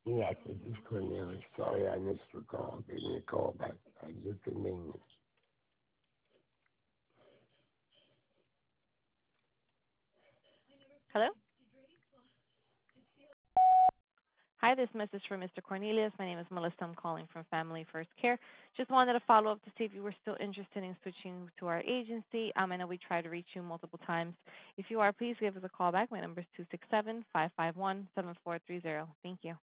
Yes, this is Cornelius. Sorry I missed your call. Give me a call back at your convenience. Hello? Hi, this message for Mr. Cornelius. My name is Melissa. I'm calling from Family First Care. Just wanted to follow up to see if you were still interested in switching to our agency. I know we tried to reach you multiple times. If you are, please give us a call back. My number is 267-551-7430. Thank you.